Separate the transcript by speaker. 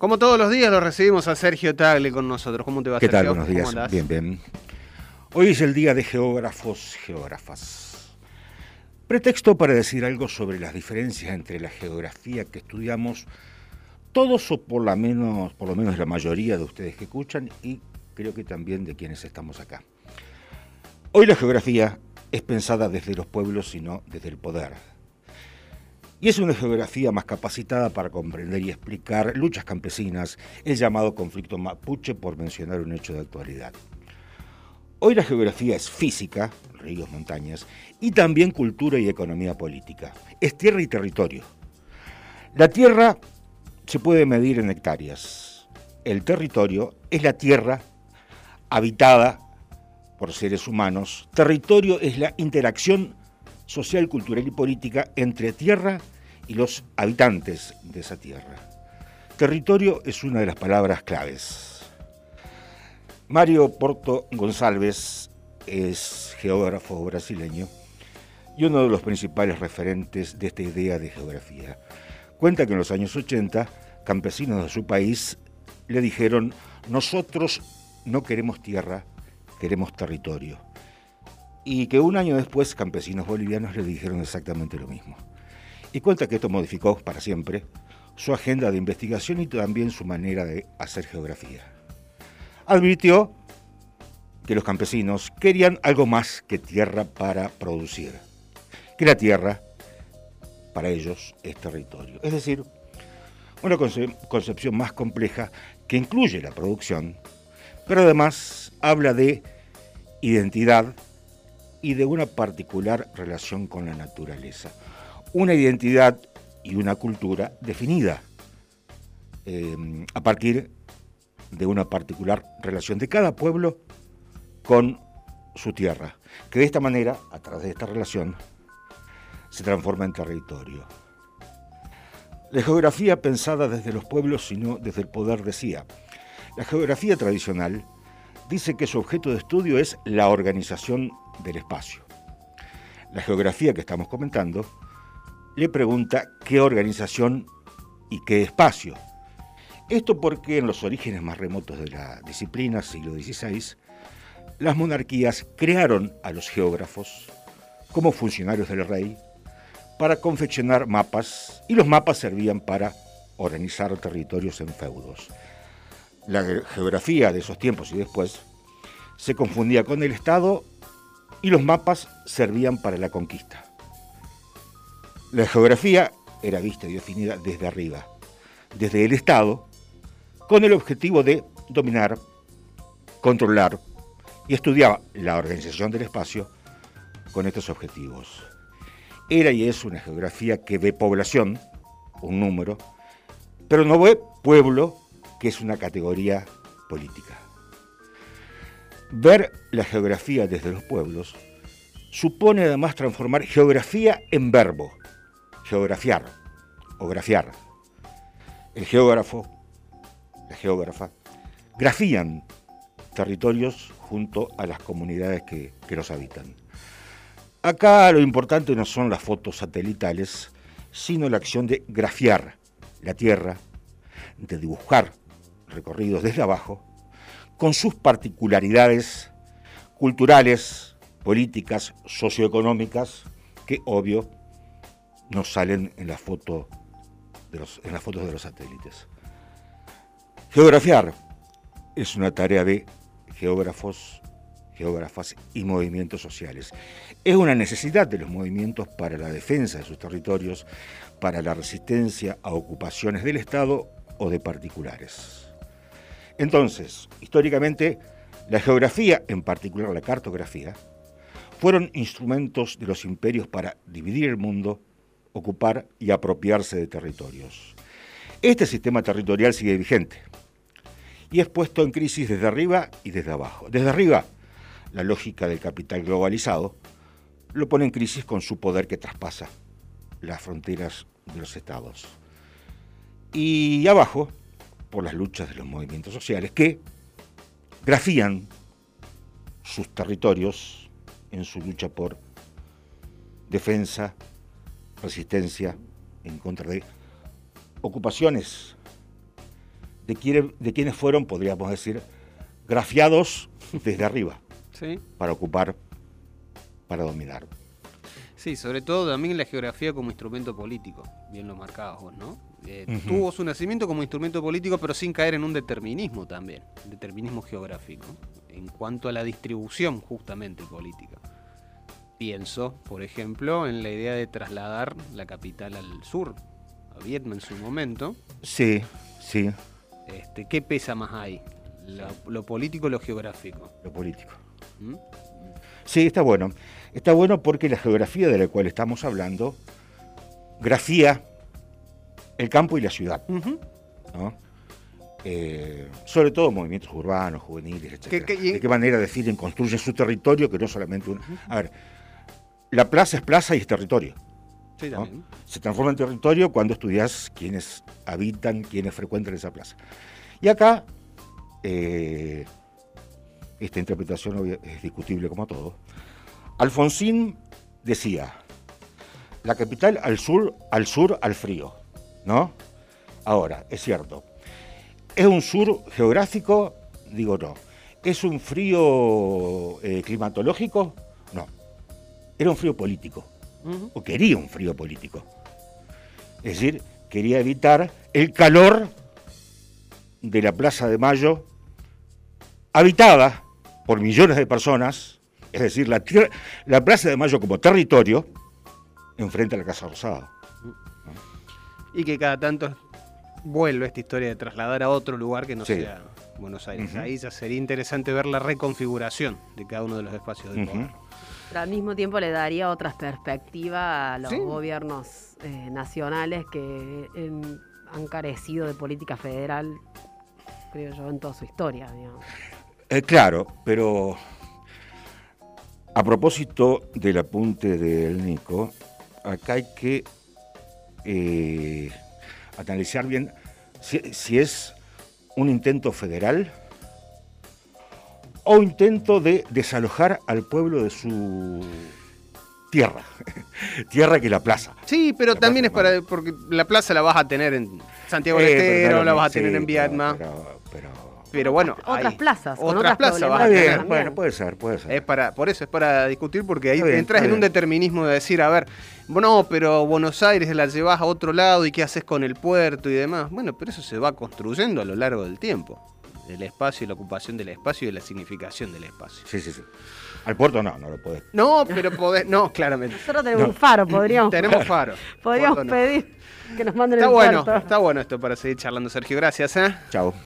Speaker 1: Como todos los días lo recibimos a Sergio Tagle con nosotros. ¿Cómo te va,
Speaker 2: ¿Qué
Speaker 1: Sergio?
Speaker 2: tal? Buenos días.
Speaker 1: ¿Cómo andás?
Speaker 2: Bien, bien. Hoy es el día de geógrafos, geógrafas. Pretexto para decir algo sobre las diferencias entre la geografía que estudiamos todos o por lo menos la mayoría de ustedes que escuchan y creo que también de quienes estamos acá. Hoy la geografía es pensada desde los pueblos y no desde el poder. Y es una geografía más capacitada para comprender y explicar luchas campesinas, el llamado conflicto mapuche, por mencionar un hecho de actualidad. Hoy la geografía es física, ríos, montañas, y también cultura y economía política. Es tierra y territorio. La tierra se puede medir en hectáreas. El territorio es la tierra habitada por seres humanos. Territorio es la interacción social, cultural y política entre tierra y los habitantes de esa tierra. Territorio es una de las palabras claves. Mario Porto Gonçalves es geógrafo brasileño y uno de los principales referentes de esta idea de geografía. Cuenta que en los años 80, campesinos de su país le dijeron: nosotros no queremos tierra, queremos territorio. Y que un año después, campesinos bolivianos le dijeron exactamente lo mismo. Y cuenta que esto modificó para siempre su agenda de investigación y también su manera de hacer geografía. Advirtió que los campesinos querían algo más que tierra para producir, que la tierra para ellos es territorio. Es decir, una concepción más compleja que incluye la producción, pero además habla de identidad y de una particular relación con la naturaleza. Una identidad y una cultura definida a partir de una particular relación de cada pueblo con su tierra, que de esta manera, a través de esta relación, se transforma en territorio. La geografía pensada desde los pueblos y no desde el poder decía: la geografía tradicional dice que su objeto de estudio es la organización del espacio. La geografía que estamos comentando le pregunta qué organización y qué espacio. Esto porque en los orígenes más remotos de la disciplina, siglo XVI, las monarquías crearon a los geógrafos como funcionarios del rey para confeccionar mapas, y los mapas servían para organizar territorios en feudos. La geografía de esos tiempos y después se confundía con el Estado y los mapas servían para la conquista. La geografía era vista y definida desde arriba, desde el Estado, con el objetivo de dominar, controlar y estudiar la organización del espacio con estos objetivos. Era y es una geografía que ve población, un número, pero no ve pueblo, que es una categoría política. Ver la geografía desde los pueblos supone además transformar geografía en verbo, geografiar o grafiar. El geógrafo, la geógrafa, grafían territorios junto a las comunidades que los habitan. Acá lo importante no son las fotos satelitales, sino la acción de grafiar la tierra, de dibujar recorridos desde abajo, con sus particularidades culturales, políticas, socioeconómicas, que obvio no salen en las fotos de los satélites. Geografiar es una tarea de geógrafos, geógrafas y movimientos sociales. Es una necesidad de los movimientos para la defensa de sus territorios, para la resistencia a ocupaciones del Estado o de particulares. Entonces, históricamente, la geografía, en particular la cartografía, fueron instrumentos de los imperios para dividir el mundo, ocupar y apropiarse de territorios. Este sistema territorial sigue vigente y es puesto en crisis desde arriba y desde abajo. Desde arriba, la lógica del capital globalizado lo pone en crisis con su poder que traspasa las fronteras de los estados. Y abajo, por las luchas de los movimientos sociales que grafían sus territorios en su lucha por defensa, resistencia en contra de ocupaciones de quienes fueron, podríamos decir, grafiados desde arriba,
Speaker 1: Sí.
Speaker 2: para ocupar, para dominar.
Speaker 1: Sí, sobre todo también la geografía como instrumento político, bien lo marcabas vos, ¿no? Tuvo su nacimiento como instrumento político, pero sin caer en un determinismo también, determinismo geográfico, en cuanto a la distribución justamente política. Pienso, por ejemplo, en la idea de trasladar la capital al sur, a Vietnam en su momento.
Speaker 2: Sí, sí,
Speaker 1: ¿Qué pesa más ahí? ¿Lo político o lo geográfico?
Speaker 2: lo político.
Speaker 1: ¿Mm?
Speaker 2: Sí, está bueno. Está bueno porque la geografía de la cual estamos hablando grafía el campo y la ciudad,
Speaker 1: Ujú.
Speaker 2: ¿no? Sobre todo movimientos urbanos, juveniles, etc. ¿De qué manera definen, construyen su territorio, que no solamente una... A ver, la plaza es plaza y es territorio,
Speaker 1: Sí,
Speaker 2: ¿no?
Speaker 1: también.
Speaker 2: Se transforma en territorio cuando estudias quiénes habitan, quiénes frecuentan esa plaza. Y acá, esta interpretación es discutible como todo. Alfonsín decía, la capital al sur, al frío, ¿no? Ahora, es cierto, ¿es un sur geográfico? Digo, no. ¿Es un frío climatológico? No. Era un frío político, o quería un frío político. Es decir, quería evitar el calor de la Plaza de Mayo, habitada por millones de personas, es decir, la Plaza de Mayo como territorio, enfrente a la Casa Rosada.
Speaker 1: Y que cada tanto vuelve esta historia de trasladar a otro lugar que no
Speaker 2: Sí.
Speaker 1: sea Buenos Aires. Ahí ya sería interesante ver la reconfiguración de cada uno de los espacios del poder.
Speaker 3: Pero al mismo tiempo le daría otra perspectiva a los
Speaker 1: Sí.
Speaker 3: gobiernos nacionales que han carecido de política federal, creo yo, en toda su historia, digamos.
Speaker 2: Claro, pero a propósito del apunte del Nico, acá hay que analizar bien si es un intento federal o intento de desalojar al pueblo de su tierra, tierra que es la plaza.
Speaker 1: Sí, pero
Speaker 2: La
Speaker 1: también es
Speaker 2: plaza,
Speaker 1: para, porque la plaza la vas a tener en Santiago del
Speaker 2: pero
Speaker 1: Estero,
Speaker 2: no,
Speaker 1: la vas a
Speaker 2: sí,
Speaker 1: tener en Vietnam. Pero bueno,
Speaker 3: Otras
Speaker 1: hay
Speaker 3: plazas, con
Speaker 1: otras
Speaker 3: otras
Speaker 1: plazas vas a
Speaker 2: Está
Speaker 3: problemáticas
Speaker 1: tener.
Speaker 2: bien,
Speaker 3: también.
Speaker 2: bueno, puede ser.
Speaker 1: Por eso es para discutir, porque ahí
Speaker 2: Está bien,
Speaker 1: entras
Speaker 2: está
Speaker 1: en un
Speaker 2: bien.
Speaker 1: determinismo de decir, a ver, no, pero Buenos Aires la llevas a otro lado y qué haces con el puerto y demás. Bueno, pero eso se va construyendo a lo largo del tiempo. El espacio y la ocupación del espacio y la significación del espacio.
Speaker 2: Sí. Al puerto no lo podés.
Speaker 1: No, pero podés, no, claramente.
Speaker 3: Nosotros tenemos un faro, podríamos
Speaker 1: Faro.
Speaker 3: podríamos
Speaker 1: Puerto no.
Speaker 3: pedir que nos manden
Speaker 1: Está
Speaker 3: el
Speaker 1: bueno,
Speaker 3: puerto.
Speaker 1: está bueno esto para seguir charlando, Sergio. Gracias, ¿eh?
Speaker 2: Chao.